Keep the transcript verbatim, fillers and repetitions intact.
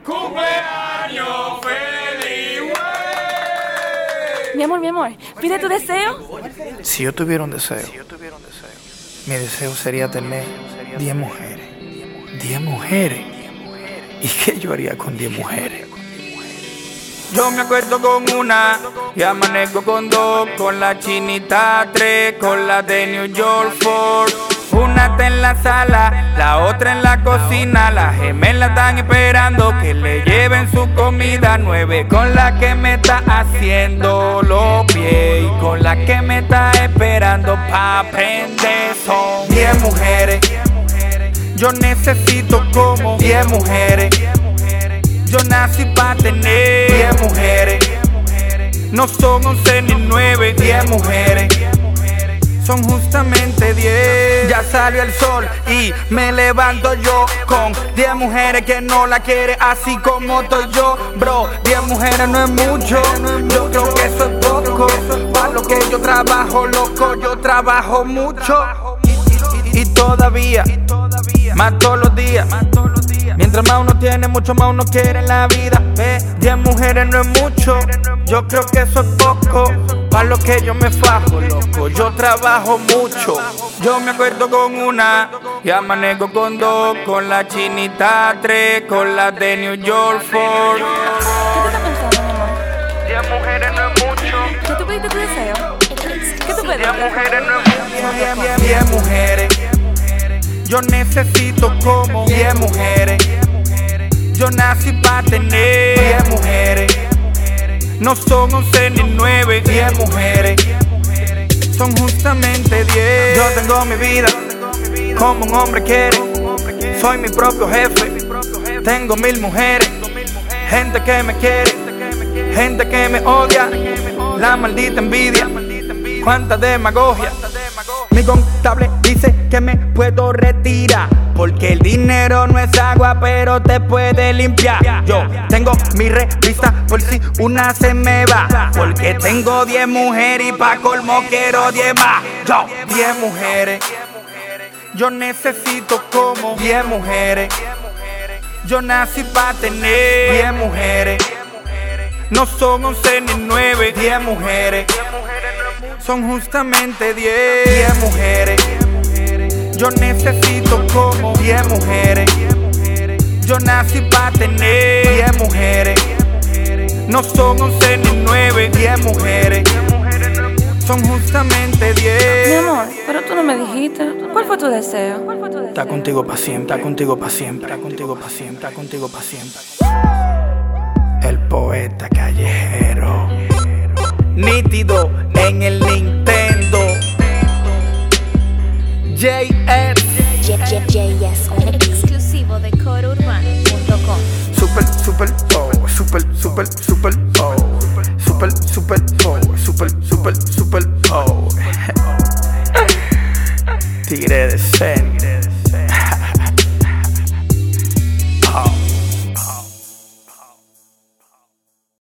¡Cumpleaños feliz, güey! Mi amor, mi amor, pide tu deseo. Si yo tuviera un deseo, mi deseo sería tener diez mujeres. diez mujeres. ¿Y qué yo haría con diez mujeres? Yo me acuerdo con una y amanezco con dos, con la chinita tres, con la de New York four. Una está en la sala, la otra en la cocina. Las gemelas están esperando que le lleven su comida. Nueve con la que me está haciendo los pies y con la que me está esperando pa' aprender. Son diez mujeres. Yo necesito como diez mujeres. Yo nací pa' tener diez mujeres. No son once ni nueve, diez mujeres. Son justamente diez. Ya salió el sol y me levanto yo con diez mujeres que no la quieren así como estoy yo. Bro, diez mujeres no es mucho. Yo creo que eso es poco. Para lo que yo trabajo, loco, yo trabajo mucho. Y, y, y todavía, más todos los días. Mientras más uno tiene, mucho más uno quiere en la vida. eh, diez mujeres no es mucho. Yo creo que eso es poco. Para lo que yo me fajo, loco, yo trabajo mucho. Yo me acuerdo con una y amanezco con dos, con la chinita tres, con la de New York four. ¿Qué tú estás pensando, mi amor? diez mujeres no es mucho. ¿Qué tú pediste tu deseo? ¿Qué tú pediste? diez mujeres no es mucho. diez mujeres. Yo necesito como diez mujeres. Yo nací pa' tener diez mujeres. No son once ni nueve, diez mujeres. Son justamente diez. Yo tengo mi vida como un hombre quiere. Soy mi propio jefe. Tengo mil mujeres. Gente que me quiere, gente que me odia. La maldita envidia, cuánta demagogia. Mi contable dice que me puedo retirar, porque el dinero no es agua, pero te puede limpiar. Yo tengo mi revista por si una se me va, porque tengo diez mujeres y pa' colmo quiero diez más. Yo, diez mujeres. Yo necesito como diez mujeres. Yo nací pa' tener diez mujeres. No son once ni nueve, diez mujeres. Son justamente diez. diez mujeres. Yo necesito como diez mujeres. Yo nací pa' tener diez mujeres. No son once ni nueve, diez mujeres. Son justamente diez. Mi amor, pero tú no me dijiste. ¿Cuál fue tu deseo? ¿Cuál fue tu deseo? Está contigo pa' siempre, está contigo pa' siempre, está contigo pa' siempre, está contigo pa' siempre. El poeta callejero, nítido en el Nintendo. J S J S exclusivo de coro urbano punto com. Super, super, oh, super, super, super, oh, super, super, oh, super, super, super, oh. Tigre de Zen.